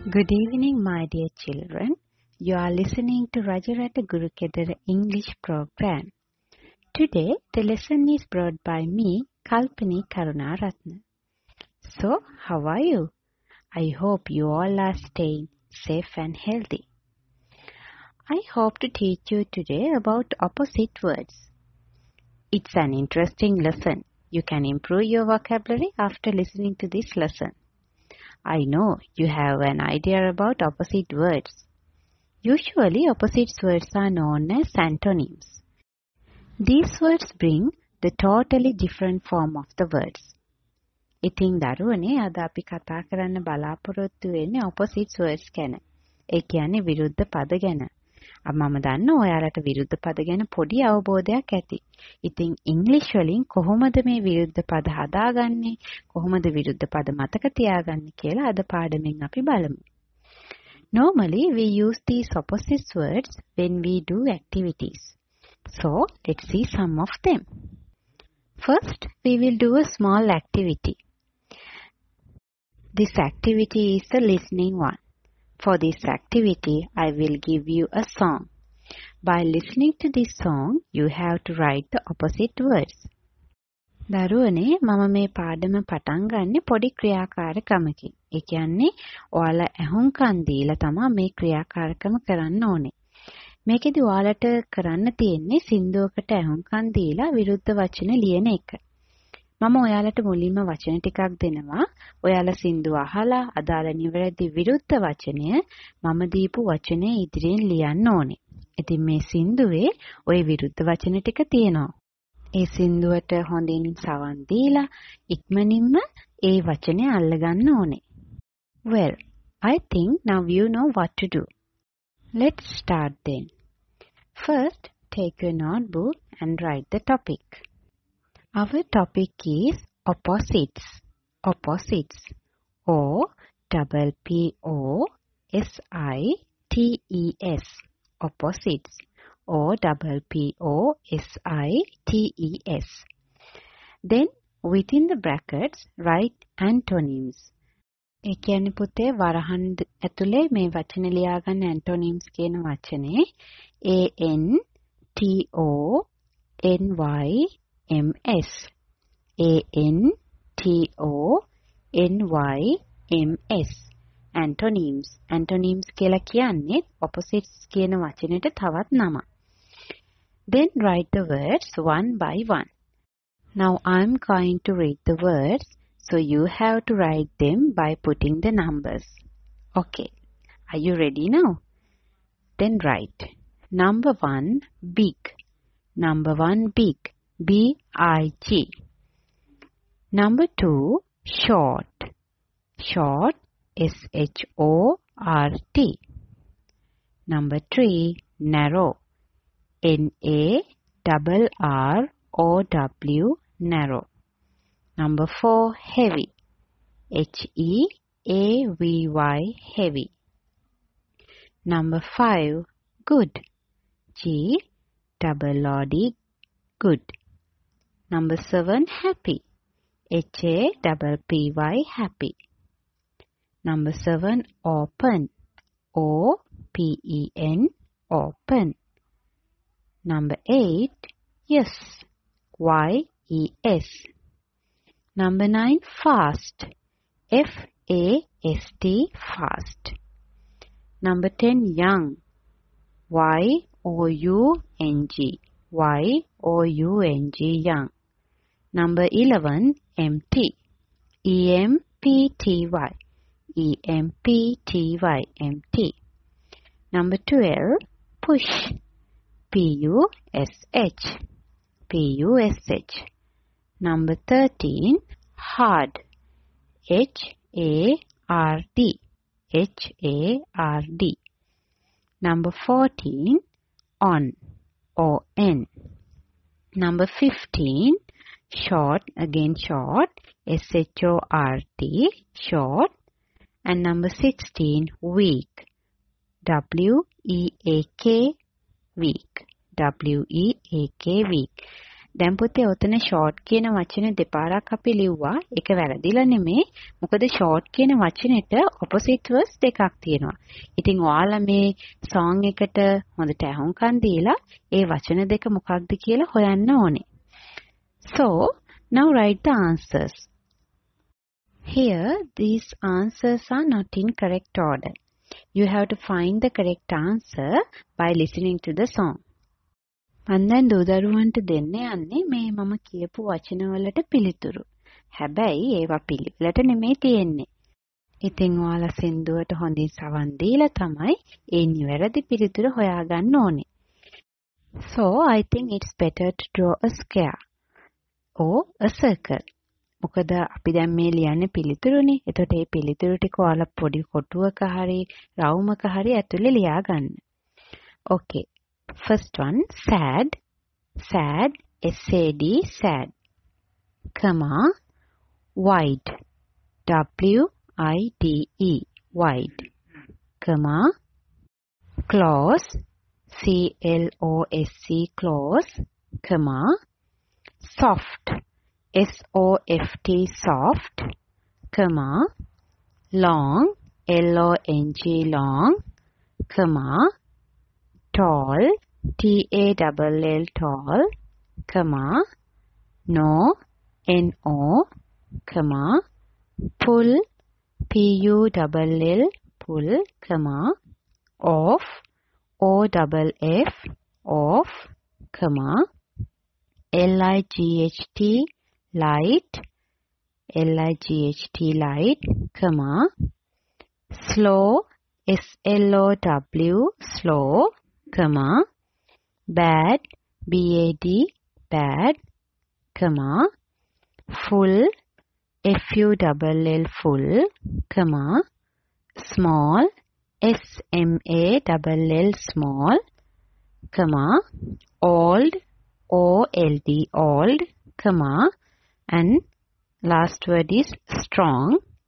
Good evening, my dear children. You are listening to Rajarata Gurukedara English program. Today, the lesson is brought by me, Kalpini Karunaratna. So, how are you? I hope you all are staying safe and healthy. I hope to teach you today about opposite words. It's an interesting lesson. You can improve your vocabulary after listening to this lesson. I know you have an idea about opposite words. Usually, opposite words are known as antonyms. These words bring the totally different form of the words. ඉතින් දරුවනේ අද අපි කතා කරන්න බලාපොරොත්තු වෙන්නේ opposite words ගැන. ඒ කියන්නේ විරුද්ධ පද ගැන. මම දන්නවා ඔයාලට විරුද්ධ පද ගැන පොඩි අවබෝධයක් ඇති. ඉතින් ඉංග්‍රීසි වලින් කොහොමද මේ විරුද්ධ පද හදාගන්නේ? කොහොමද විරුද්ධ පද මතක තියාගන්නේ කියලා අද පාඩමෙන් අපි බලමු. Normally, we use these opposite words when we do activities. So, let's see some of them. First, we will do a small activity. This activity is the listening one. For this activity, I will give you a song. By listening to this song, you have to write the opposite words. දරුවනේ මම මේ පාඩම පටන් ගන්නේ පොඩි ක්‍රියාකාරකමකින්. ඒ කියන්නේ ඔයාලා ඇහුම්කන් දීලා තමයි මේ ක්‍රියාකාරකම කරන්න ඕනේ. මේකෙදි ඔයාලට කරන්න තියෙන්නේ සින්දුවකට ඇහුම්කන් දීලා විරුද්ධ වචන ලියන එක. මම ඔයාලට මුලින්ම වචන ටිකක් දෙනවා. ඔයාලා සින්දුව අහලා අදාළ නිවැරදි විරුද්ධ වචනය මම දීපු වචනේ ඉදිරියෙන් ලියන්න ඕනේ. ඉතින් මේ සින්දුවේ ওই විරුද්ධ වචන ටික තියෙනවා. ඒ සින්දුවට හොඳින් සවන් දීලා ඉක්මනින්ම ඒ වචනේ අල්ලගන්න ඕනේ. Well, I think now you know what to do. Let's start then. First, take your notebook and write the topic. Our topic is opposites. Opposites. O-P-P-O-S-I-T-E-S. Opposites. O-P-P-O-S-I-T-E-S. Then, within the brackets, write antonyms. ඒ කියන්නේ පුතේ වරහන් ඇතුලේ මේ වචන ලියා ගන්න antonyms කියන වචනේ A-N-T-O-N-Y-M-S. A-N-T-O-N-Y-M-S. Antonyms. Antonyms කියලා කියන්නේ opposites කියන වචනෙට තවත් නමක්. Then write the words one by one. Now I'm going to read the words, so you have to write them by putting the numbers. Okay. Are you ready now? Then write. Number 1, big. Number 1, big. B-I-G. Number 2, short. Short. S-H-O-R-T. Number 3, narrow. N-A-R-R-O-W, narrow. Number 4, heavy. H-E-A-V-Y, heavy. Number 5, good. G-O-O-D, good. Number 7, happy. H-A-P-P-Y, happy. Number 7, open. O-P-E-N, open. Number 8, yes. Y-E-S. Number 9, fast. F-A-S-T, fast. Number 10, young. Y-O-U-N-G. Y-O-U-N-G, young. Number 11, empty. E-M-P-T-Y. E-M-P-T-Y, empty. Number 12, push. P-U-S-H. P-U-S-H. Number 13, hard. H-A-R-D. H-A-R-D. Number 14, on. O-N. Number 15, short. Again short. S-H-O-R-T. Short. And number 16, weak. W-E-A-K. Weak. W-E-A-K, weak. දැන් පුතේ ඔතන short කියන වචනේ දෙපාරක් අපි ලිව්වා. ඒක වැරදිලා නෙමෙයි. මොකද short කියන වචනෙට opposite words දෙකක් තියෙනවා. ඉතින් ඔයාලා මේ song එකට හොඳට අහුම්කන් දීලා ඒ වචන දෙක මොකක්ද කියලා හොයන්න ඕනේ. So, now write the answers. Here, these answers are not in correct order. You have to find the correct answer by listening to the song. මම දැන් දරුවන්ට දෙන්න යන්නේ මේ මම කියපු වචනවලට පිළිතුරු. හැබැයි ඒවා පිළිවෙලට නෙමෙයි තියෙන්නේ. ඉතින් ඔයාලා සින්දුවට හොඳින් සවන් දීලා තමයි ඒ නිවැරදි පිළිතුර හොයාගන්න ඕනේ. So, I think it's better to draw a square or a circle. මොකද අපි දැන් මේ ලියන්නේ පිළිතුරුනේ. එතකොට මේ පිළිතුරු ටික ඔයාලා පොඩි කොටුවක හරි රවුමක හරි ඇතුලේ ලියා ගන්න. Okay. First one, sad, sad, S-A-D, sad, comma, wide, W-I-D-E, wide, comma, close, C-L-O-S-E, close, comma, soft, S-O-F-T, soft, comma, long, L-O-N-G, long, comma, tall, T-A-L-L, tall, comma, no, N-O, comma, pull, P-U-L-L, pull, comma, off, O-F-F, off, comma, L-I-G-H-T, light, L-I-G-H-T, light, comma, slow, S-L-O-W, slow, comma, bad, B-A-D, bad, comma, full, F-U-L-L, full, comma, small, S-M-A-L-L, small, comma, old, O-L-D, old, comma, and last word is strong,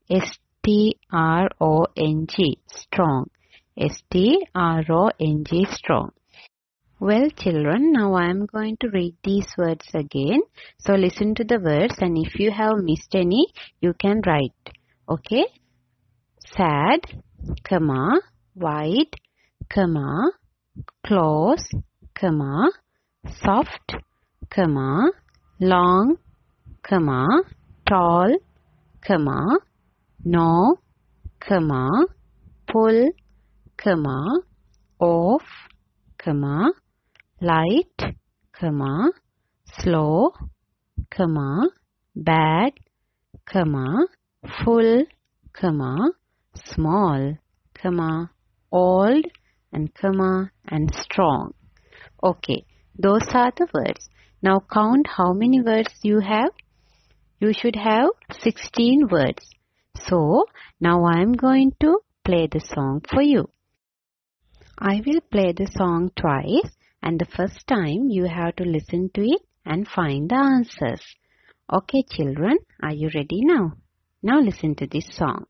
S-T-R-O-N-G, strong, S-T-R-O-N-G, strong. Well, children, now I am going to read these words again. So listen to the words, and if you have missed any, you can write. Okay? Sad, comma, wide, comma, close, comma, soft, comma, long, comma, tall, comma, no, comma, pull, comma, off, comma, light, comma, slow, comma, bad, comma, full, comma, small, comma, old, and comma, and strong. Okay, those are the words. Now count how many words you have. You should have 16 words. So, now I am going to play the song for you. I will play the song twice, and the first time you have to listen to it and find the answers. Okay, children, are you ready now? Now listen to this song.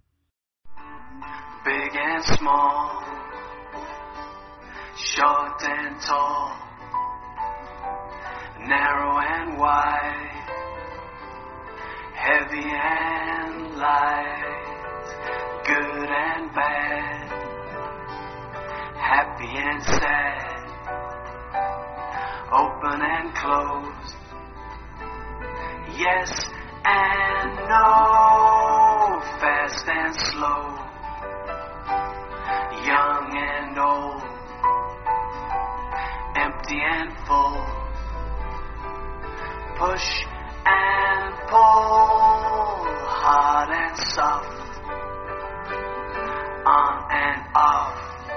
Big and small, short and tall, narrow and wide, heavy and light, good and bad, happy and sad, open and closed, yes and no, fast and slow, young and old, empty and full, push and pull, hard and soft, on and off,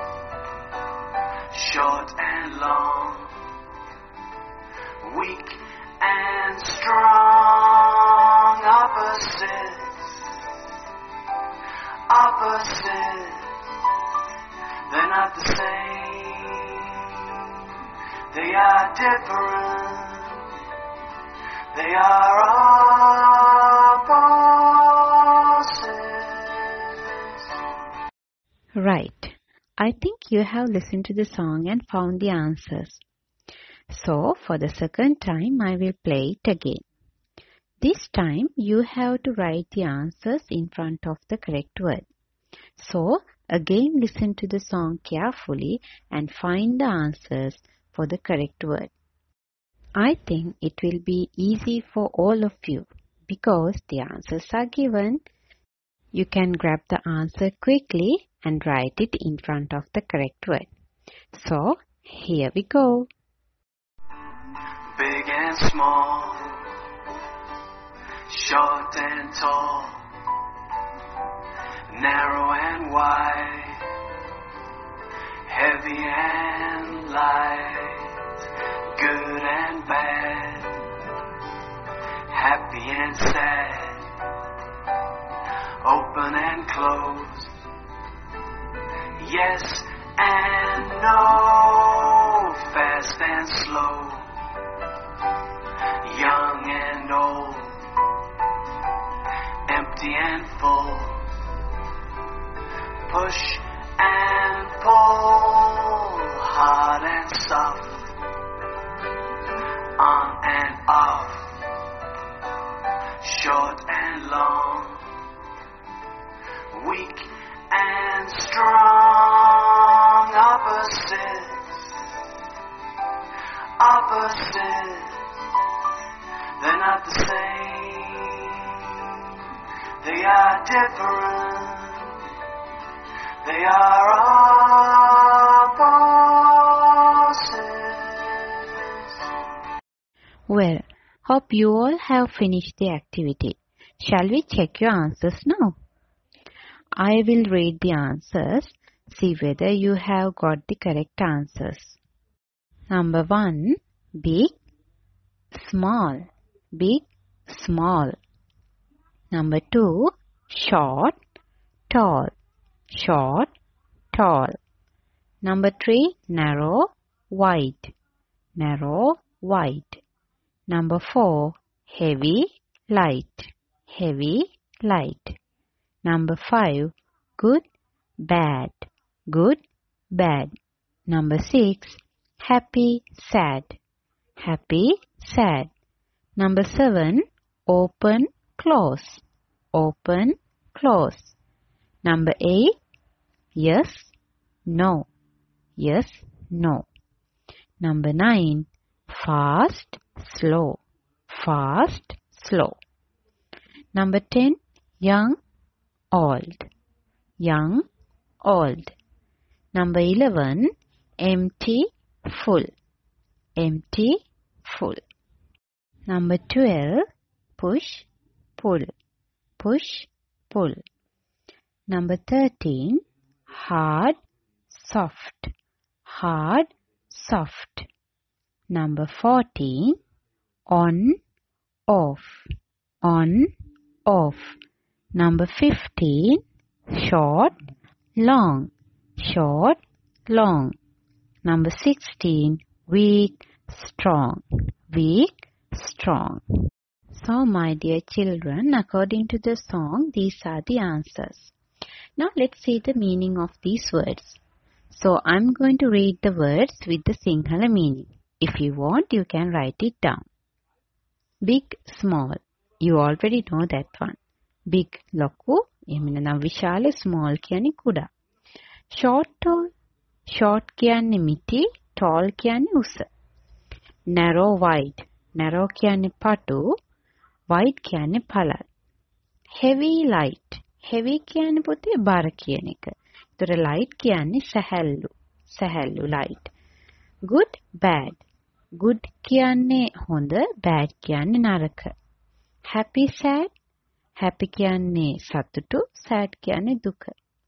short and long, weak and strong, opposites, opposites, they're not the same, they are different, they are opposites. Right. I think you have listened to the song and found the answers. So, for the second time, I will play it again. This time, you have to write the answers in front of the correct word. So, again listen to the song carefully and find the answers for the correct word. I think it will be easy for all of you because the answers are given. You can grab the answer quickly and write it in front of the correct word. So, here we go. Big and small, short and tall, narrow and wide, heavy and light, good and bad, happy and sad, open and closed, yes and no, fast and slow, young and old, empty and full, push and pull, hard and soft, on and off, short and long, weak and strong, opposites, they're not the same, they are different, they are opposites. Well, hope you all have finished the activity. Shall we check your answers now? I will read the answers. See whether you have got the correct answers. Number 1, big, small, big, small. Number 2, short, tall, short, tall. Number 3, narrow, wide, narrow, wide. Number 4, heavy, light, heavy, light. Number 5, good, bad, good, bad. Number 6, happy, sad, happy, sad. Number 7, open, close, open, close. Number 8, yes, no, yes, no. Number 9, fast, slow, fast, slow. Number 10, young, old, young, old. Number 11, empty, full, empty, full. Number 12, push, pull, push, pull. Number 13, hard, soft, hard, soft. Number 14, on, off, on, off. Number 15, short, long, short, long. Number 16, weak, strong, weak, strong. So, my dear children, according to the song, these are the answers. Now, let's see the meaning of these words. So, I'm going to read the words with the Sinhala meaning. If you want, you can write it down. Big, small. You already know that one. Big, ලොකු. එහෙම නැත්නම් විශාල, small කියන්නේ කුඩා. Short, tall. Short කියන්නේ මිටි, tall කියන්නේ උස. Narrow, wide. Narrow කියන්නේ පටු, wide කියන්නේ පළල්. Heavy, light. Heavy කියන්නේ පුතේ බර කියන එක. ඒතර light කියන්නේ සැහැල්ලු. සැහැල්ලු light. Good, bad. Good කියන්නේ හොඳ, bad කියන්නේ නරක. Happy, sad. Happy කියන්නේ සතුටු, sad කියන්නේ දුක.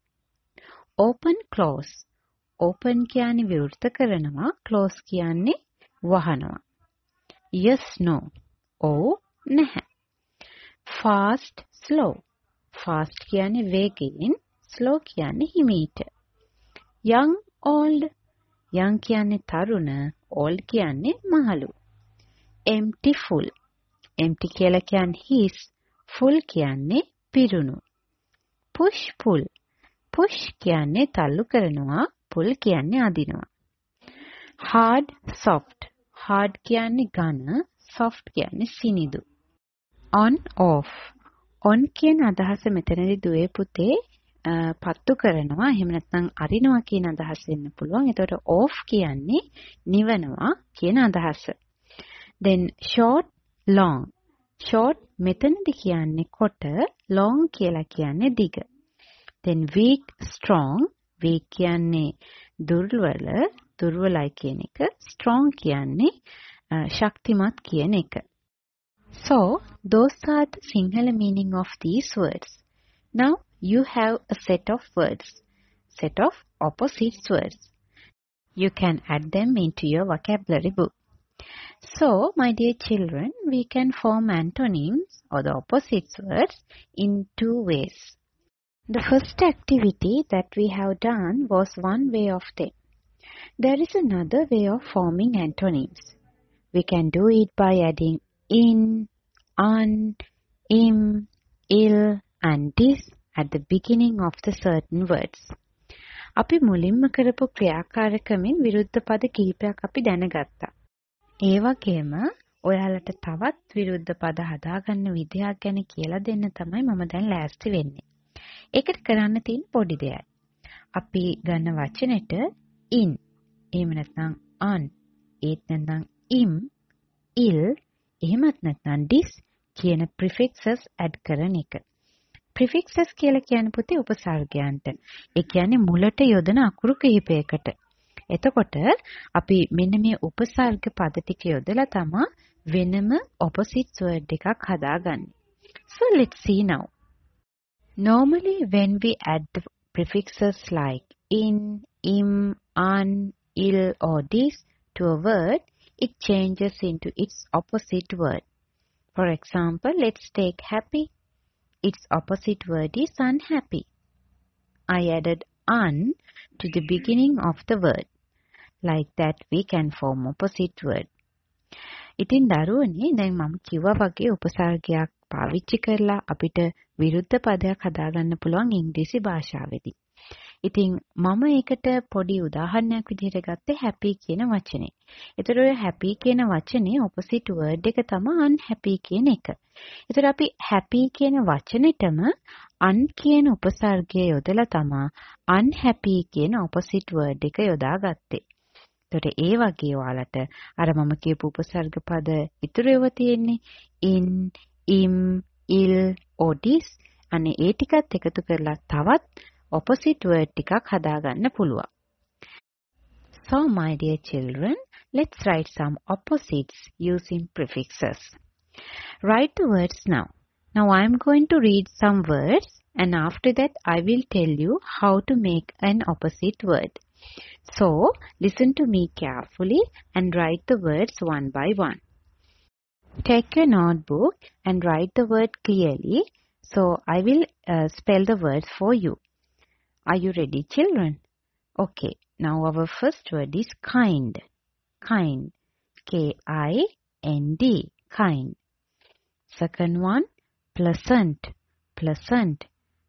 Open, close. Open කියන්නේ විවෘත කරනවා, close කියන්නේ වහනවා. Yes, no. ඔව්, නැහැ. Fast, slow. Fast කියන්නේ වේගයෙන්, slow කියන්නේ හිමීට. Young, old. Young කියන්නේ තරුණ, old කියන්නේ මහලු. Empty, full. Empty කියලා කියන්නේ හිස්, full කියන්නේ පිරුණු. Push, pull. Push කියන්නේ තල්ලු කරනවා, pull කියන්නේ අදිනවා. Hard, soft. hard කියන්නේ ඝන, soft කියන්නේ සිනිදු. on off. on කියන අදහස මෙතනදී දුවේ පුතේ පත්තු කරනවා, එහෙම නැත්නම් අරිනවා කියන අදහස වෙන්න පුළුවන්. එතකොට off කියන්නේ නිවනවා කියන අදහස. then short long. short මෙතනදී කියන්නේ කොට, long කියලා කියන්නේ දිග. then weak strong. weak කියන්නේ දුර්වලයි කියන එක. strong කියන්නේ ශක්තිමත් කියන එක. So those are the Sinhala meaning of these words. Now you have a set of words, set of opposite words. You can add them into your vocabulary book. So, my dear children, we can form antonyms or the opposite words in two ways. The first activity that we have done was one way of them. There is another way of forming antonyms. We can do it by adding in, an, im, il and this at the beginning of the certain words. අපි මුලින්ම කරපු ක්‍රියාකාරකමින් විරුද්ධ පද කිහිපයක් අපි දැනගත්තා. ඒ වගේම ඔයාලට තවත් විරුද්ධ පද හදාගන්න විදිහක් ගැන කියලා දෙන්න තමයි මම දැන් ලෑස්ති වෙන්නේ. ඒකට කරන්න තියෙන පොඩි දෙයක්. අපි ගන්න වචනෙට in, එහෙම නැත්නම් an, ඒත් නැත්නම් im, il, එහෙමත් නැත්නම් this කියන prefixes add කරන එක. prefixes කියලා කියන්නේ පුතේ උපසර්ගයන්ට. ඒ කියන්නේ මුලට යොදන අකුරු කිහිපයකට. එතකොට අපි මෙන්න මේ උපසර්ග පද ටික යොදලා තමයි වෙනම opposite word එකක් හදාගන්නේ. So let's see now. Normally when we add the prefixes like in, im, an, il or this to a word, it changes into its opposite word. For example, let's take happy. Its opposite word is unhappy. I added un to the beginning of the word. Like that we can form opposite word. ඉතින් දරුවනේ දැන් මම කිව්වා වගේ උපසර්ගයක් පාවිච්චි කරලා අපිට විරුද්ධ පදයක් හදාගන්න පුළුවන් ඉංග්‍රීසි භාෂාවේදී. ඉතින් මම ඒකට පොඩි උදාහරණයක් විදිහට ගත්තේ happy කියන වචනේ. ඒතර ඔය happy කියන වචනේ opposite word එක තමයි unhappy කියන එක. ඒතර අපි happy කියන වචනෙටම un කියන උපසර්ගය යොදලා තමයි unhappy කියන opposite word එක යොදාගත්තේ. ඒතර ඒ වගේ ඔයාලට අර මම කියපු උපසර්ග පද ඉතුරු ඒවා තියෙන්නේ in, im, il, odis අනේ ඒ ටිකත් එකතු කරලා තවත් opposite word ටිකක් හදාගන්න පුළුවන්. So my dear children, let's write some opposites using prefixes. Write the words now. Now I am going to read some words and after that I will tell you how to make an opposite word. So listen to me carefully and write the words one by one. Take your notebook and write the word clearly. So I will spell the words for you. Are you ready, children? Okay. Now our first word is kind. Kind. K-I-N-D. Kind. Second one, pleasant. Pleasant.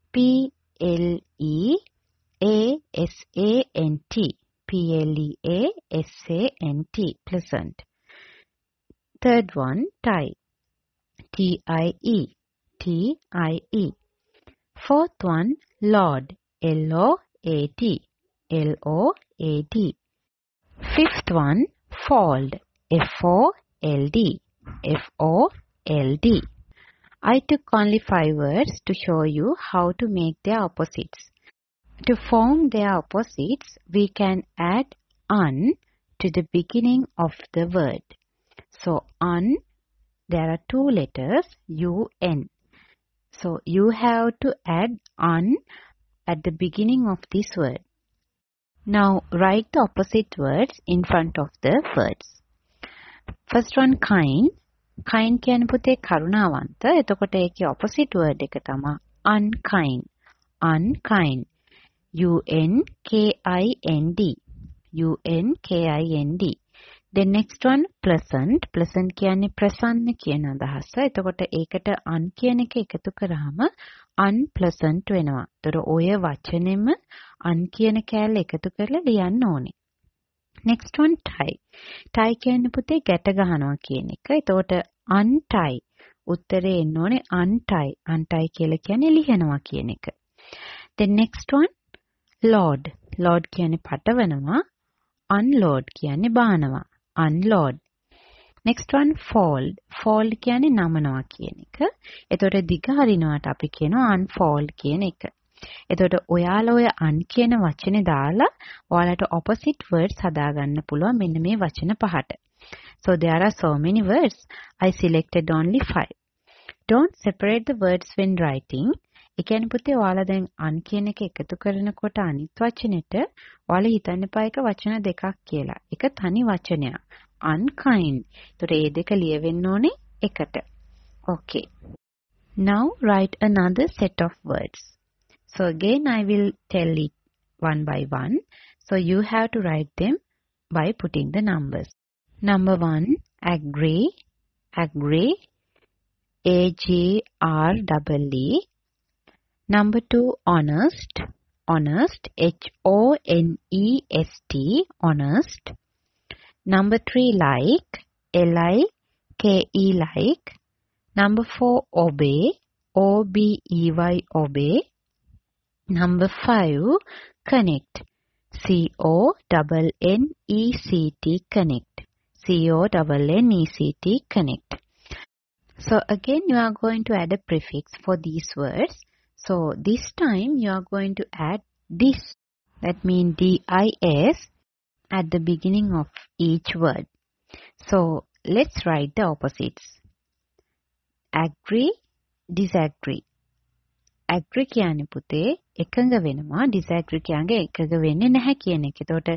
P-L-E-A-S-A-N-T. P-L-E-A-S-A-N-T. Pleasant. Third one, tie. T-I-E. T-I-E. Fourth one, Lord. L-O-A-D. L-O-A-D. Fifth one, fold. F-O-L-D. F-O-L-D. I took only 5 words to show you how to make their opposites. To form their opposites, we can add un to the beginning of the word. So, un, there are 2 letters, U-N. So, you have to add un at the beginning of this word. Now, write the opposite words in front of the words. First one, kind. Kind කියන පුතේ කරුණාවන්ත. එතකොට ඒකේ opposite word එක තමයි unkind. Unkind. U-N-K-I-N-D. U-N-K-I-N-D. The next one, pleasant. Pleasant කියන්නේ ප්‍රසන්න කියන අදහස. එතකොට ඒකට un කියන එක එකතු කරාම unpleasant වෙනවා. ඒතර ඔය වචනේම un කියන කෑල්ල එකතු කරලා ලියන්න ඕනේ. next one tie. tie කියන්නේ පුතේ ගැට ගහනවා කියන එක. එතකොට untie උත්තරේ එන්න ඕනේ untie. untie කියලා කියන්නේ ලිහනවා කියන එක. then next one load. load කියන්නේ පටවනවා. unload කියන්නේ බානවා. unload. next one fold. fold කියන්නේ නමනවා කියන එක. එතකොට දිග හරිනවට අපි කියනවා unfold කියන එක. එතකොට ඔයාලා ඔය un කියන වචනේ දාලා ඔයාලට opposite words හදාගන්න පුළුවන් මෙන්න මේ වචන පහට. So there are so many words. I selected only 5. Don't separate the words when writing. ඒ කියන්නේ පුතේ ඔයාලා දැන් un කියන එක එකතු කරනකොට අනිත් වචනෙට ඔයාලා හිතන්න එපා එක වචන දෙකක් කියලා. එක තනි වචනයක්. unkind. එතකොට මේ දෙක ලියවෙන්න ඕනේ එකට. Okay. Now write another set of words. So again I will tell it one by one. So you have to write them by putting the numbers. Number 1, agree, agree, A-G-R-E-E. Number 2, honest, honest, H-O-N-E-S-T, honest. Number 3, like, L-I-K-E, like. Number 4, obey, O-B-E-Y, obey. Number 5, connect, C-O-N-N-E-C-T, connect, C-O-N-N-E-C-T, connect. So again you are going to add a prefix for these words. So this time you are going to add this, that means D-I-S at the beginning of each word. So let's write the opposites. Agree, disagree. Agree කියන්නේ පුතේ එකඟ වෙනවා, disagree කියන්නේ එකඟ වෙන්නේ නැහැ කියන එක. එතකොට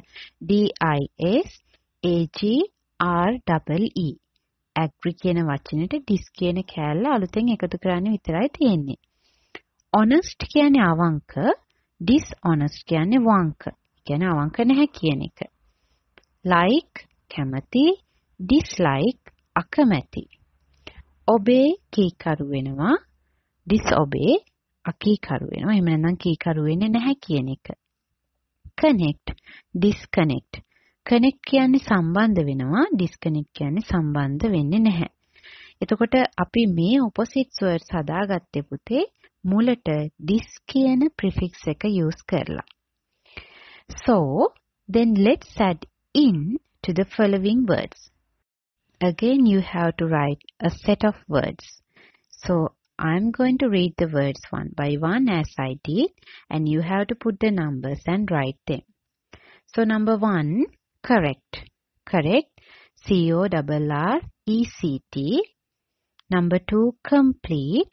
D-I-S-A-G-R-E-E. agree කියන වචනෙට dis කියන කැලල අලුතෙන් එකතු කරන්න විතරයි තියෙන්නේ. honest කියන්නේ අවංක, dishonest කියන්නේ වංක. කියන්නේ අවංක නැහැ කියන එක. like කැමති, dislike අකමැති. obey කීකරු වෙනවා, disobey අකීකරු වෙනවා. එහෙම නැත්නම් කීකරු වෙන්නේ නැහැ කියන එක. connect, disconnect. connect කියන්නේ සම්බන්ධ වෙනවා, disconnect කියන්නේ සම්බන්ධ වෙන්නේ නැහැ. එතකොට අපි මේ opposite words හදාගත්තේ පුතේ මුලට this කියන prefix එක use කරලා. So then let's add in to the following words. Again you have to write a set of words. So I'm going to read the words one by one as I did, and you have to put the numbers and write them. So number 1, correct. Correct, C-O-R-R-E-C-T. Number 2, complete,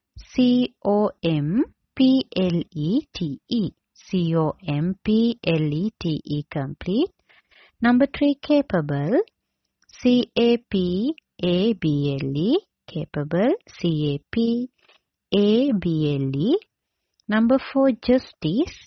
C-O-M-P-L-E-T-E. C-O-M-P-L-E-T-E, complete. Number 3, capable, C-A-P-A-B-L-E. capable, C-A-P-A-B-L-E. Number 4, justice,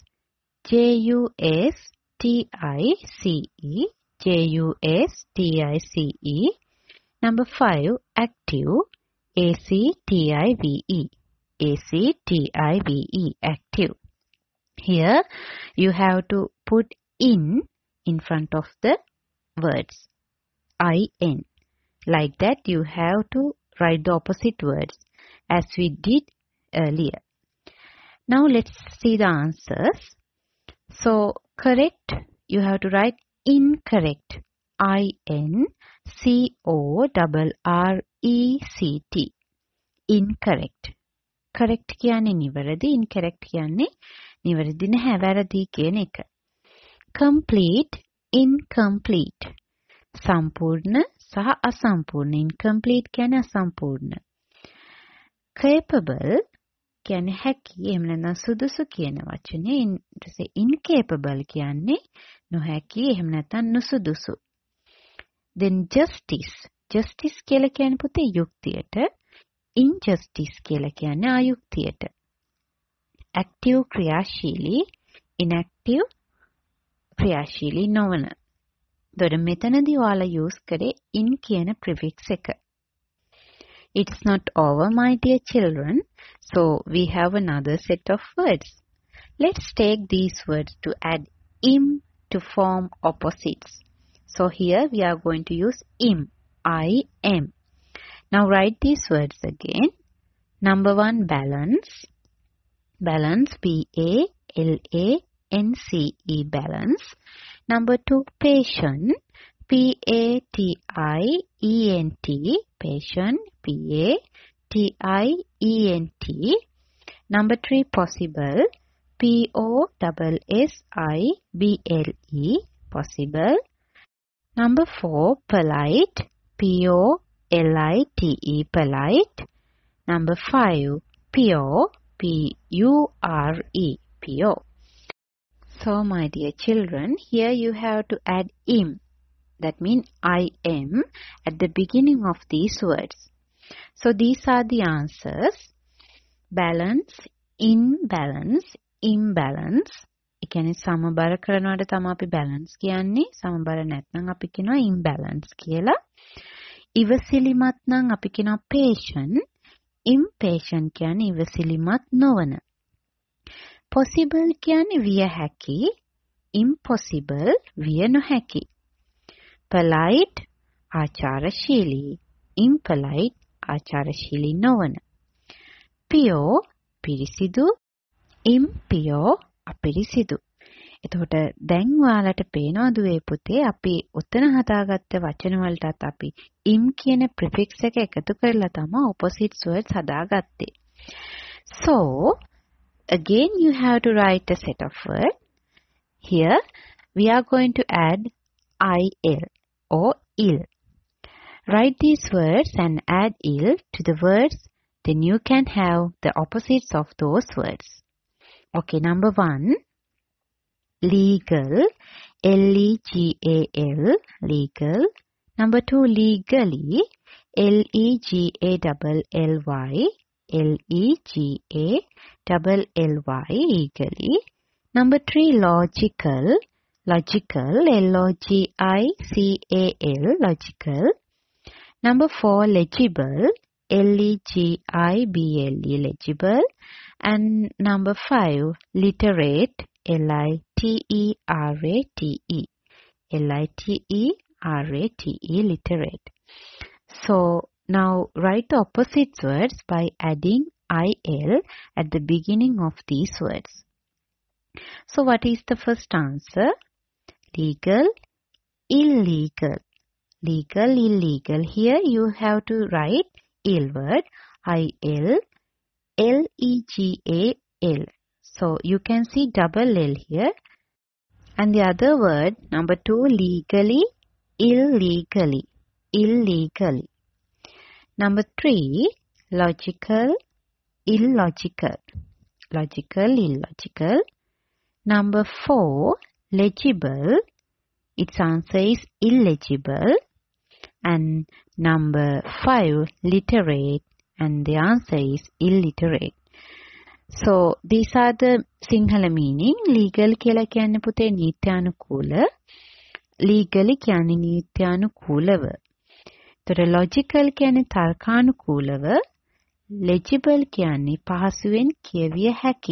J-U-S-T-I-C-E, J-U-S-T-I-C-E. Number 5, active, A-C-T-I-V-E, A-C-T-I-V-E, active. Here you have to put in front of the words, I-N. Like that you have to write the opposite words as we did earlier. Now let's see the answers. So correct, you have to write incorrect, I-N-C-O-R-R-E-C-T, incorrect. correct කියන්නේ නිවැරදි, incorrect කියන්නේ නිවැරදි නැහැ, වැරදි කියන එක. complete, incomplete. සම්පූර්ණ සහ අසම්පූර්ණ. incomplete කියන්නේ අසම්පූර්ණ. capable කියන්නේ හැකි, එහෙම නැත්නම් සුදුසු කියන වචනේ. ඊට පස්සේ incapable කියන්නේ නොහැකි, එහෙම නැත්නම් නුසුදුසු. then justice. justice කියලා කියන්නේ පුතේ යුක්තියට. injustice කියලා කියන්නේ අයුක්තියට. active ක්‍රියාශීලී, inactive ක්‍රියාශීලී නොවන. එතකොට මෙතනදී ඔයාලා use කරේ in කියන prefix එක. It's not over, my dear children. So we have another set of words. Let's take these words to add im to form opposites. So here we are going to use im. I am. Now write these words again. Number 1, balance. Balance, B-A-L-A-N-C-E, balance. Number 2, patient, P-A-T-I-E-N-T, patient, P-A-T-I-E-N-T. Number 3, possible, P-O-S-S-I-B-L-E, possible. Number 4, polite, P-O-L-I-T-E, polite. Number 5, pure, P-U-R-E, pure. So, my dear children, here you have to add im. That means I am at the beginning of these words. So, these are the answers. Balance, imbalance, imbalance. ඒ කියන්නේ සමබර කරනවට තමයි අපි balance කියන්නේ. සමබර නැත්නම් අපි කියනවා imbalance කියලා. ඉවසිලිමත් නම් අපි කියනවා patient. Impatient කියන්නේ ඉවසිලිමත් නොවන. Possible කියන්නේ විය හැකි. Impossible විය නොහැකි. Polite ආචාරශීලී. Impolite ආචාරශීලී නොවන. Pure පිරිසිදු. Impure අපිරිසිදු. එතකොට දැන් ඔයාලට පේනවද ඒ පුතේ අපි උතන හදාගත්ත වචන වලටත් අපි im කියන prefix එක එකතු කරලා තමයි opposites words හදාගත්තේ. So again you have to write a set of words. Here we are going to add il or il. Write these words and add il to the words, then you can have the opposites of those words. Okay, number 1, legal, L-E-G-A-L, legal. Number 2, legally, L-E-G-A-L-L-Y, L-E-G-A-L-L-Y, legally. Number 3, logical, logical, L-O-G-I-C-A-L, logical. Number 4, legible, L-E-G-I-B-L-E, legible. And number 5, literate, L-I-T-E-R-A-T-E, L-I-T-E-R-A-T-E, literate. So now write the opposite words by adding il at the beginning of these words. So what is the first answer? Legal, illegal. Legal, illegal. Here you have to write il word, I-L, L-E-G-A-L. So you can see double L here. And the other word, number 2, legally, illegally, illegally. Number 3, logical, illogical, logical, illogical. Number 4, legible, its answer is illegible. And number 5, literate, and the answer is illiterate. So these are the Sinhala meaning. Legal කියලා කියන්නේ පුතේ නීත්‍යානුකූල. Legally කියන්නේ නීත්‍යානුකූලව. ඒතර logical කියන්නේ තර්කානුකූලව. Legible කියන්නේ පහසුවෙන් කියවිය හැකි.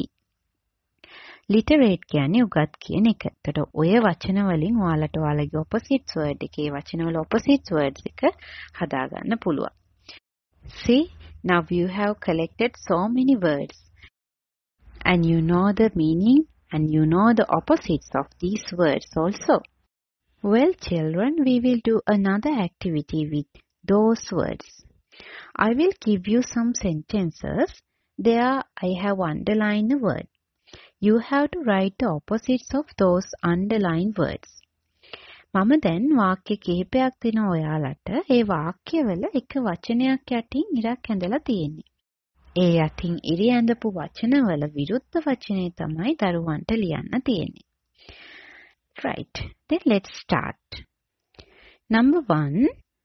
Literate කියන්නේ උගත් කියන එක. ඒතර ඔය වචන වලින් ඔයාලට ඔයාලගේ opposite word එකේ වචන වල opposite words එක හදාගන්න පුළුවන්. See, now you have collected so many words. And you know the meaning and you know the opposites of these words also. Well, children, we will do another activity with those words. I will give you some sentences. There I have underlined a word. You have to write the opposites of those underlined words. මම දැන් වාක්‍ය කිහිපයක් දෙනවා ඔයාලට. ඒ වාක්‍යවල එක වචනයක් යටින් ඉරක් ඇඳලා තියෙන්නේ. ඒ යටින් ඉරි ඇඳපු වචනවල විරුද්ධ වචනේ තමයි දරුවන්ට ලියන්න තියෙන්නේ. Right. Then let's start. Number 1,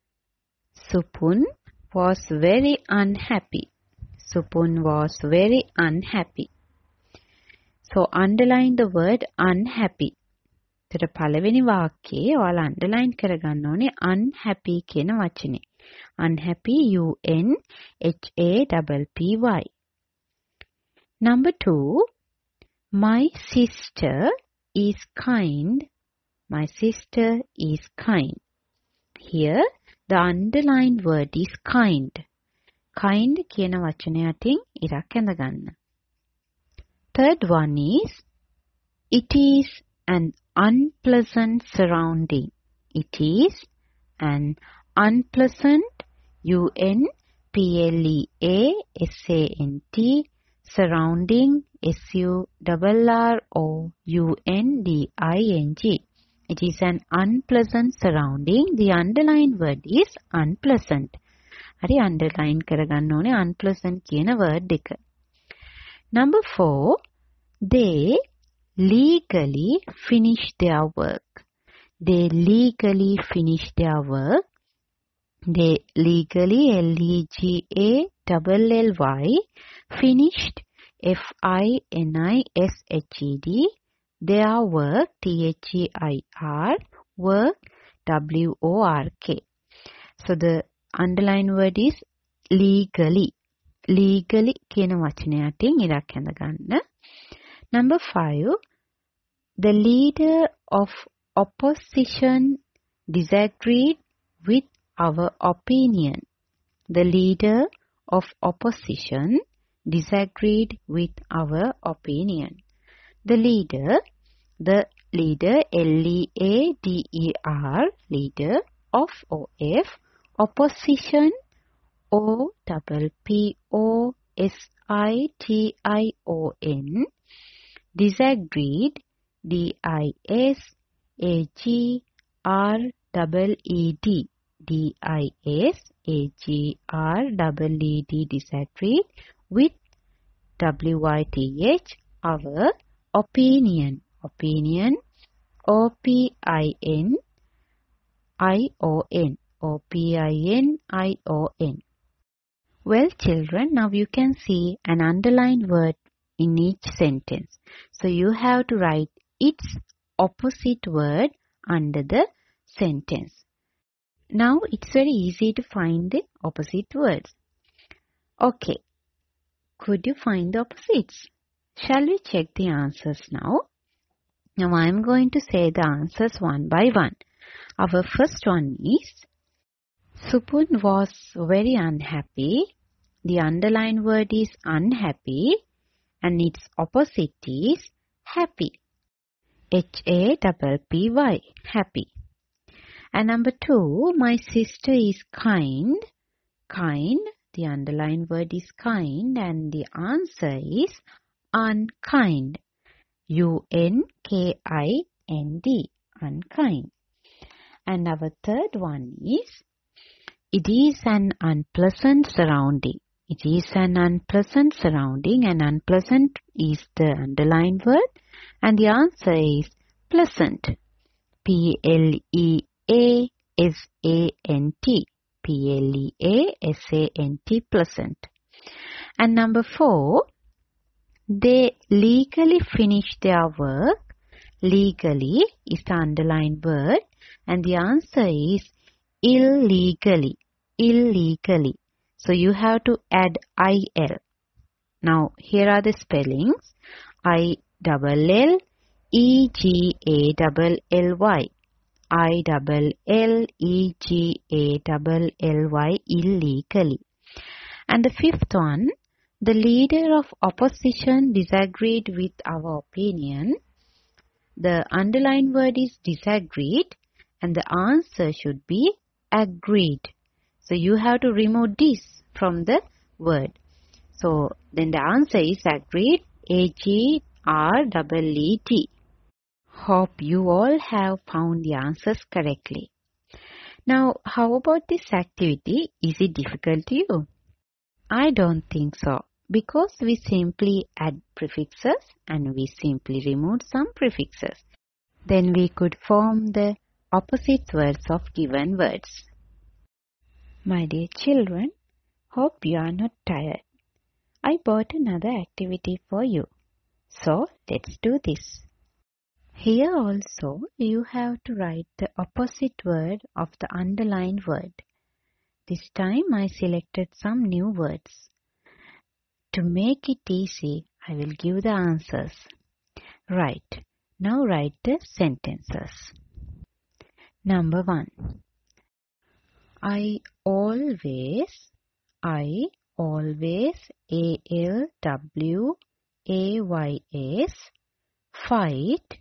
Supun was very unhappy. Supun was very unhappy. So underline the word unhappy. ඒතර පළවෙනි වාක්‍යයේ ඔයාලා underline කරගන්න ඕනේ unhappy කියන වචනේ. Unhappy, U-N-H-A-P-P-Y. Number 2, my sister is kind. My sister is kind. Here, the underlined word is kind. Kind කියන වචනයටින් ඉරක් ඇඳ ගන්න. Third one is, it is an unpleasant surrounding. It is an unpleasant, unpleasant, surrounding, surrounding. It is an unpleasant surrounding. The underlined word is unpleasant. හරි underline කරගන්න ඕනේ unpleasant කියන word එක. Number 4, they legally finish their work. They legally finish their work. They legally, L-E-G-A-L-L-Y, finished, F-I-N-I-S-H-E-D, their work, T-H-E-I-R, work, W-O-R-K. So the underlined word is legally. Legally කියන වචනයටින් ඉරක් ඇඳ ගන්න. Number 5, the leader of opposition disagreed with our opinion. The leader of opposition disagreed with our opinion. The leader, L-E-A-D-E-R, leader of O-F, opposition, O-P-P-O-S-I-T-I-O-N, disagreed, D-I-S-A-G-R-E-E-D, D-I-S-A-G-R-E-E-D, disagreed with, W-I-T-H, our opinion. Opinion, O-P-I-N-I-O-N, O-P-I-N-I-O-N. Well, children, now you can see an underlined word in each sentence. So you have to write its opposite word under the sentence. Now it's very easy to find the opposite words. Okay, could you find the opposites? Shall we check the answers now? Now I am going to say the answers one by one. Our first one is, Supun was very unhappy. The underlined word is unhappy and its opposite is happy. H-A-P-P-Y, happy. And number 2, my sister is kind. Kind, the underlined word is kind and the answer is unkind. U-N-K-I-N-D, unkind. And our third one is, it is an unpleasant surrounding. It is an unpleasant surrounding and unpleasant is the underlined word and the answer is pleasant. P-L-E-A-S-A-N-T. P-L-E-A-S-A-N-T, pleasant. And number 4, they legally finish their work. Legally is the underlined word and the answer is illegally. Illegally. So you have to add I-L. Now here are the spellings. I-L-L-E-G-A-L-L-Y. I-L-L-E-G-A-L-L-Y, illegally. And the fifth one, the leader of opposition disagreed with our opinion. The underlined word is disagreed and the answer should be agreed. So you have to remove this from the word. So then the answer is agreed, A-G-R-E-E-D. Hope you all have found the answers correctly. Now, how about this activity? Is it difficult to you? I don't think so, because we simply add prefixes and we simply remove some prefixes. Then we could form the opposite words of given words. My dear children, hope you are not tired. I bought another activity for you. So, let's do this. Here also, you have to write the opposite word of the underlined word. This time I selected some new words. To make it easy, I will give the answers. Right. Now write the sentences. Number 1. I always, ALWAYS, fight,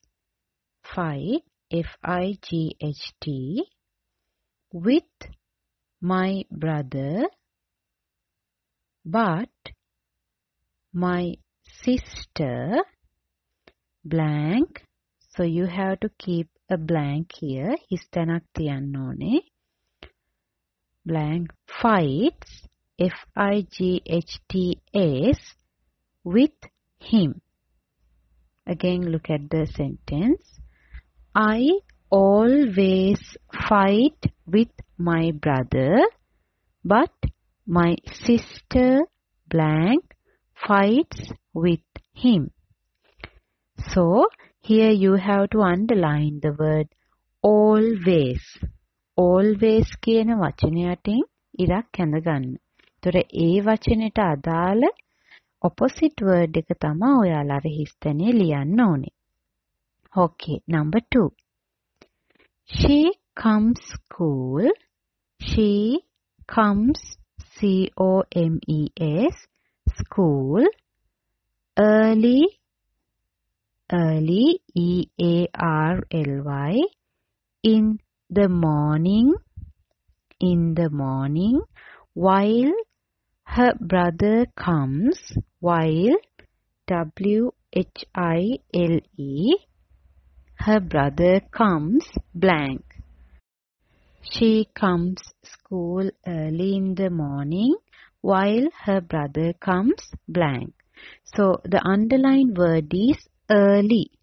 FIGHT, with my brother, but my sister, blank. So you have to keep a blank here. හිස්තැනක් තියන්න ඕනේ. Blank fights, FIGHTS, with him. Again, look at the sentence. I always fight with my brother, but my sister, blank, fights with him. So, here you have to underline the word always. Always කියන වචනයටින් ඉරක් ඇඳ ගන්න. ඒතර ඒ වචනෙට අදාළ opposite word එක තමයි ඔයාලා අර හිස්තැනේ ලියන්න ඕනේ. Okay, number 2. She comes school. She comes, COMES, school, early, EARLY, in the morning, while her brother comes, while, WHILE, her brother comes, blank. She comes school early in the morning, while her brother comes, blank. So the underlined word is early.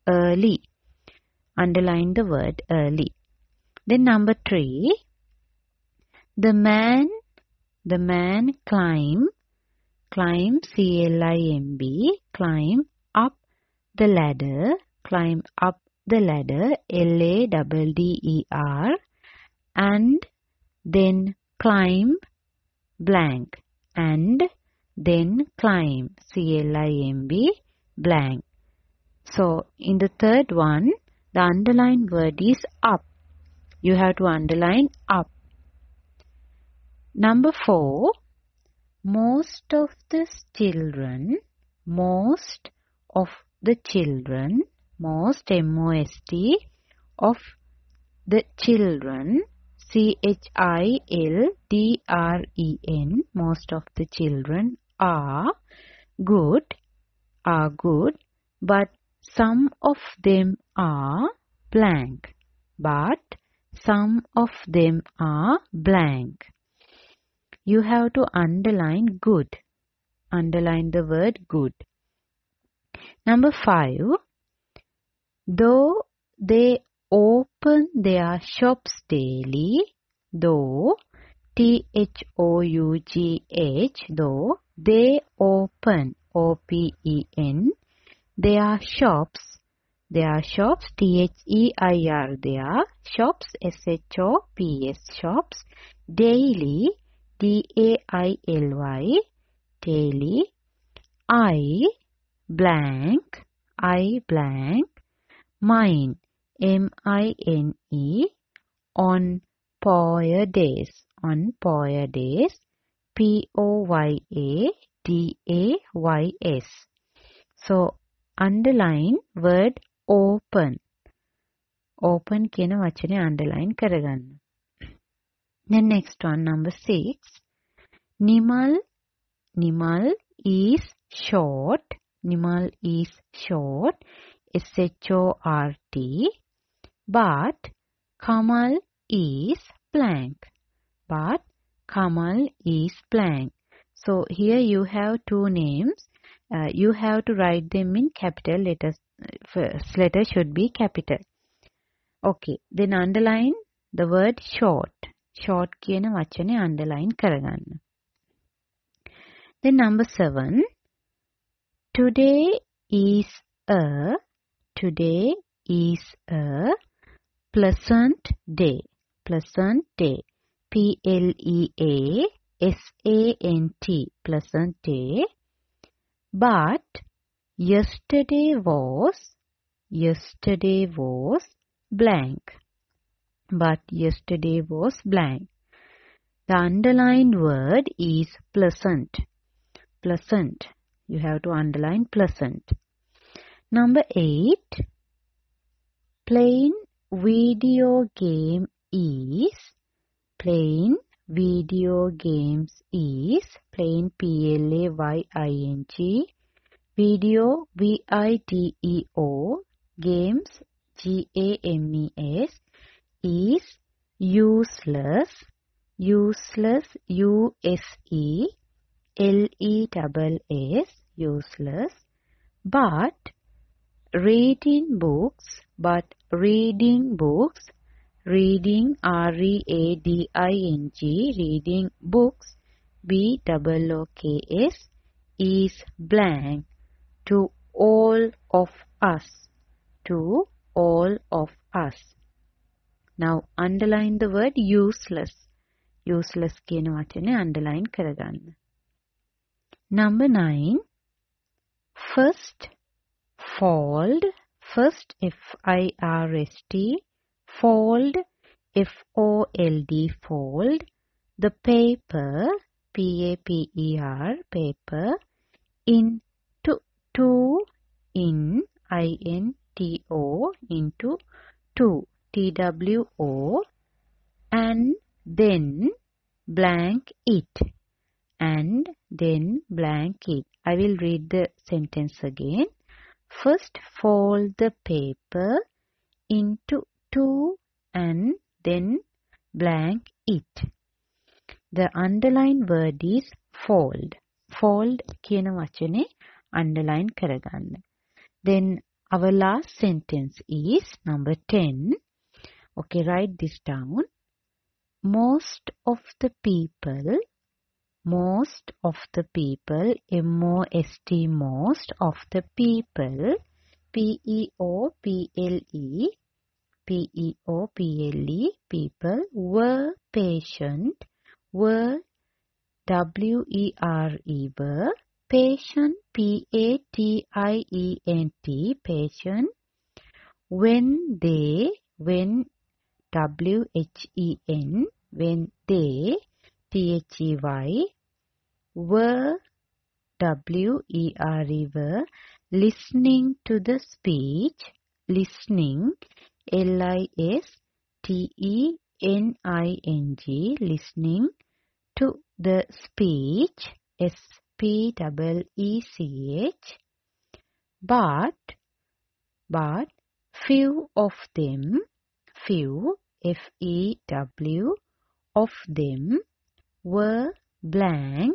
Underline the word early. Then number 3. The man climb, CLIMB, climb up the ladder, LADDER, and then climb, blank, and then climb, CLIMB, blank. So in the third one, the underlined word is up. You have to underline up. Number 4. Most of the children, most, M-O-S-T, of the children, CHILDREN, most of the children are good, but some of them are blank, You have to underline good. Underline the word good. Number 5. Though they open their shops daily, though, THOUGH, though they open, OPEN, their shops, THEIR, their shops, SHOPS, shops, daily, DAILY, daily, I blank, mine, MINE, on poor days, POYADAYS. So underline word open. Open කියන වචනේ underline කරගන්න. Then next one, number 6. Nimal is short. SHORT, but Kamal is blank. So here you have two names. You have to write them in capital letters. First letter should be capital. Okay, then underline the word short. Short කියන වචනේ underline කරගන්න. Then number 7. Today is a pleasant day. PLEASANT, pleasant day. But yesterday was blank. but yesterday was blank. The underlined word is pleasant. Pleasant. You have to underline pleasant. Number 8. Playing video game is. Playing video games is. Playing PLAYING. Video VIDEO. Games GAMES. Is useless. Useless USELESS. Useless. But reading books. But reading books. Reading READING. Reading books BOOKS is blank to all of us. To all of us. Now underline the word useless. Useless කියන වචනේ underline කරගන්න. Number 9. First fold. First FIRST. Fold FOLD. Fold. The paper PAPER. Paper. Into. In. INTO. Into. TWO. And then blank it. And then blank it. I will read the sentence again. First fold the paper into 2 and then blank it. The underlined word is fold. Fold කියන වචනේ underline කරගන්න. Then our last sentence is number 10. Okay, write this down. Most of the people, most of the people, MOST, most of the people, PEOPLE, people, were patient, were, WERE, were, patient, PATIENT, patient, when they, when, WHEN, when they, THEY, were, WERE, were, listening to the speech, listening, LISTENING, listening to the speech, SPEECH, but few of them, few, FEW, of them were blank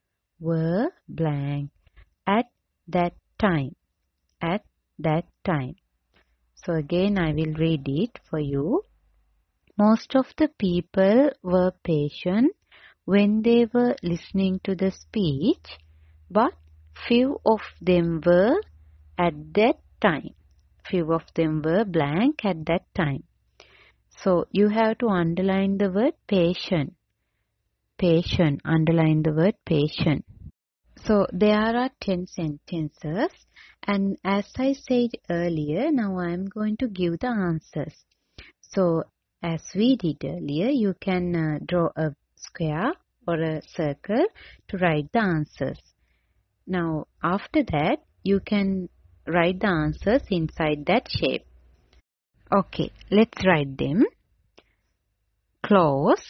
at that time, at that time. So again I will read it for you. Most of the people were patient when they were listening to the speech, but few of them were at that time. Few of them were blank at that time. So you have to underline the word patient. Patient. Underline the word patient. So there are 10 sentences, and as I said earlier, now I am going to give the answers. So as we did earlier, you can draw a square or a circle to write the answers. Now after that, you can write the answers inside that shape. Okay, let's write them. Close,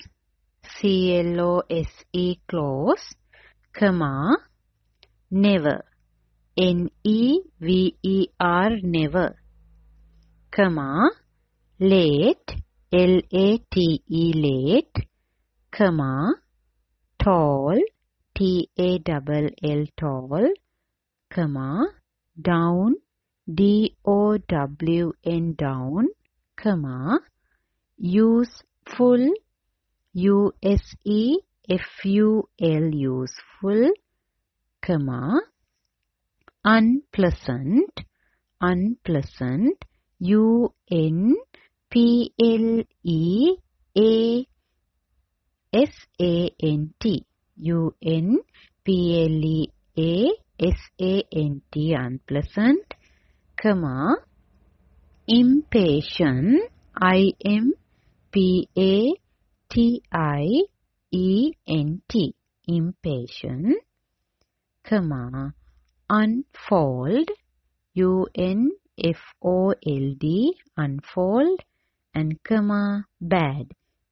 CLOSE, close, comma, never, NEVER, never, comma, late, LATE, late, comma, tall, TALL, tall, comma, down, DOWN, down, comma, useful, USEFUL, useful, comma, unpleasant, unpleasant, UNPLEASANT, UNPLEASANT, unpleasant, comma, impatient, IMPATIENT, P-A-T-I-E-N-T, impatient, comma, unfold, U-N-F-O-L-D, unfold, and comma, bad,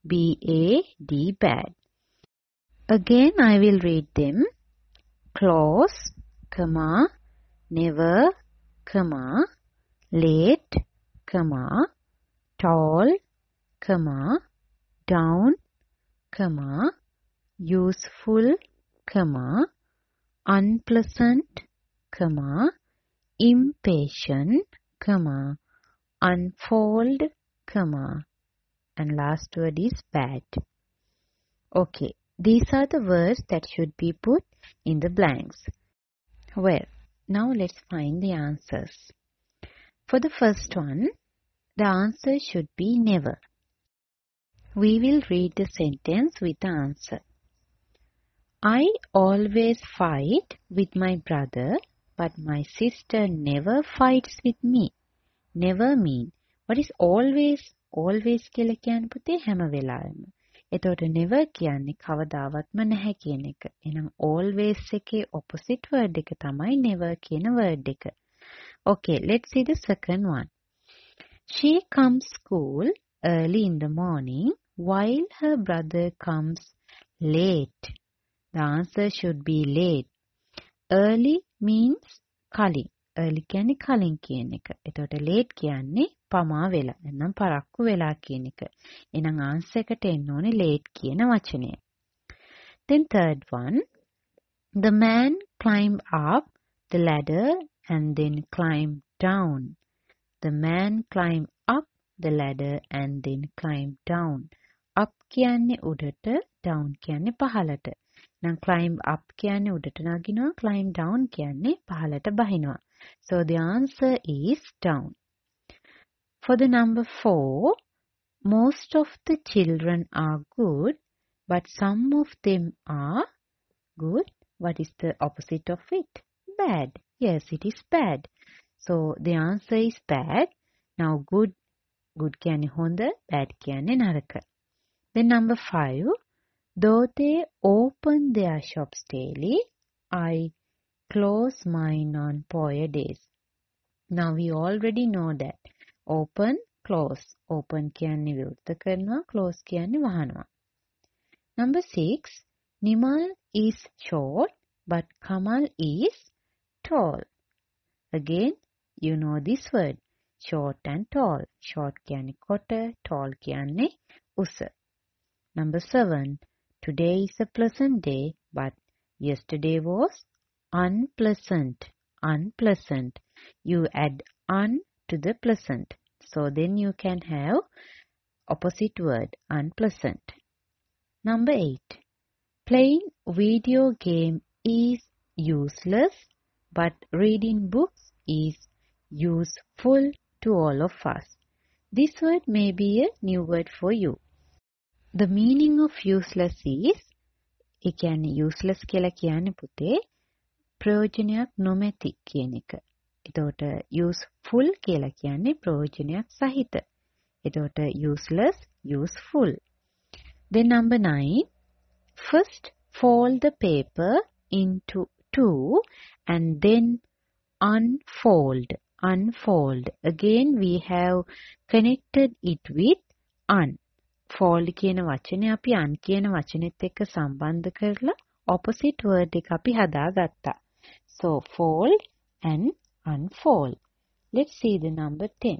B-A-D, bad. Again, I will read them. Close, comma, never, comma, late, comma, tall, comma, down, comma, useful, comma, unpleasant, comma, impatient, comma, unfold, comma, and last word is bad. Okay, these are the words that should be put in the blanks. Well, now let's find the answers. For the first one, the answer should be never. We will read the sentence with the answer. I always fight with my brother, but my sister never fights with me. Never mean. What is always? Always කියලා කියන්නේ පුතේ හැම වෙලාවෙම. එතකොට never කියන්නේ කවදාවත්ම නැහැ කියන එක. එහෙනම් always එකේ opposite word එක තමයි never කියන word එක. Okay, let's see the second one. She comes school early in the morning while her brother comes late. The answer should be late. Early means කලින්. Early කියන්නේ කලින් කියන එක. එතකොට late කියන්නේ පමා වෙලා. නැත්නම් පරක්කු වෙලා කියන එක. එහෙනම් answer එකට එන්න ඕනේ late කියන වචනය. Then third one. The man climbed up the ladder and then climbed down. The man climbed up the ladder and then climbed down. Up කියන්නේ උඩට, down කියන්නේ පහළට. නම් climb up කියන්නේ උඩට නගිනවා, climb down කියන්නේ පහළට බහිනවා. So the answer is down. For the number 4, most of the children are good, but some of them are good. What is the opposite of it? Bad. Yes, it is bad. So the answer is bad. Now good කියන්නේ හොඳ, bad කියන්නේ නරක. Then number 5, though they open their shops daily, I close mine on poor days. Now we already know that. Open, close. Open කියන්නේ විවෘත කරනවා, close කියන්නේ වහනවා. Number 6, Nimal is short, but Kamal is tall. Again, you know this word. Short and tall. Short කියන්නේ කොට, tall කියන්නේ උස. Number 7, today is a pleasant day, but yesterday was unpleasant. Unpleasant. You add un to the pleasant. So then you can have opposite word, unpleasant. Number 8, playing video game is useless, but reading books is useful to all of us. This word may be a new word for you. The meaning of useless is, ඒ කියන්නේ useless කියලා කියන්නේ පුතේ ප්‍රයෝජනයක් නොමැති කියන එක. එතකොට useful කියලා කියන්නේ ප්‍රයෝජනයක් සහිත. එතකොට useless, useful. Then number 9, first fold the paper into 2 and then unfold. Unfold. Again we have connected it with un. Fold කියන වචනේ අපි un කියන වචනේත් එක්ක සම්බන්ධ කරලා opposite word එක අපි හදාගත්තා. So fold and unfold. Let's see the number 10.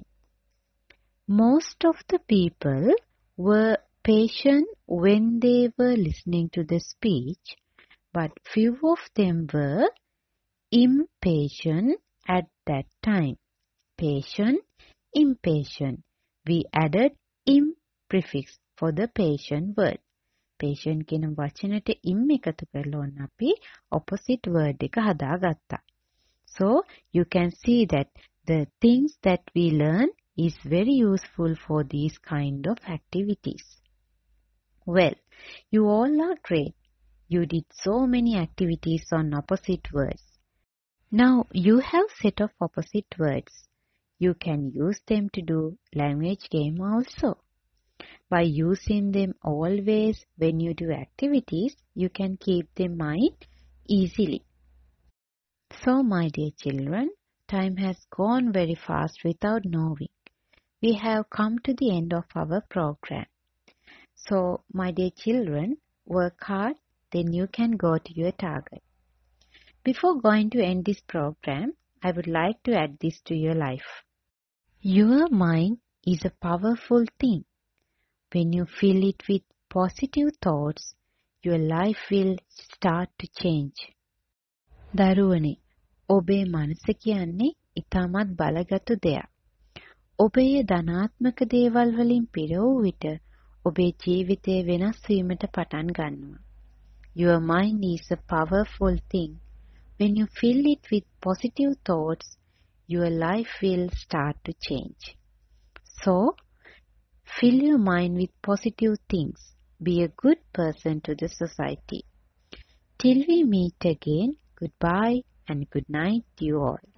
Most of the people were patient when they were listening to the speech, but few of them were impatient at that time. Patient, impatient. We added im prefix for the patient word. Patient කියන වචනයට im එකතු කරලා ඔන්න අපි opposite word එක හදාගත්තා. So you can see that the things that we learn is very useful for these kind of activities. Well, you all are great. You did so many activities on opposite words. Now you have set of opposite words. You can use them to do language game also. By using them always when you do activities, you can keep them in mind easily. So, my dear children, time has gone very fast without knowing. We have come to the end of our program. So, my dear children, work hard, then you can go to your target. Before going to end this program, I would like to add this to your life. Your mind is a powerful thing. When you fill it with positive thoughts, your life will start to change. දරුවනේ, ඔබේ මනස කියන්නේ ඉතාමත් බලගතු දෙයක්. ඔබ ඒ ධනාත්මක දේවල් වලින් පිරවූ විට ඔබේ ජීවිතය වෙනස් වීමට පටන් ගන්නවා. Your mind is a powerful thing. When you fill it with positive thoughts, your life will start to change. So, fill your mind with positive things. Be a good person to the society. Till we meet again, goodbye and good night to you all.